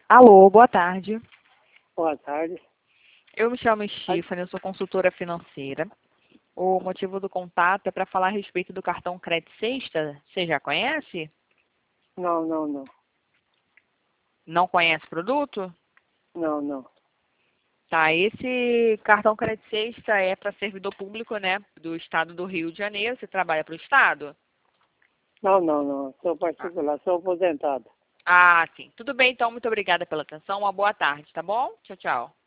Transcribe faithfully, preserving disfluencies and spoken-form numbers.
Alô, boa tarde. Boa tarde. Eu me chamo Stephanie, eu sou consultora financeira. O motivo do contato é para falar a respeito do cartão Crédito Sexta. Você já conhece? Não, não, não. Não conhece o produto? Não, não. Tá, esse cartão Crédito Sexta é para servidor público, né, do estado do Rio de Janeiro. Você trabalha para o estado? Não, não, não. Sou particular, sou aposentado. Ah, sim. Tudo bem, então. Muito obrigada pela atenção. Uma boa tarde, tá bom? Tchau, tchau.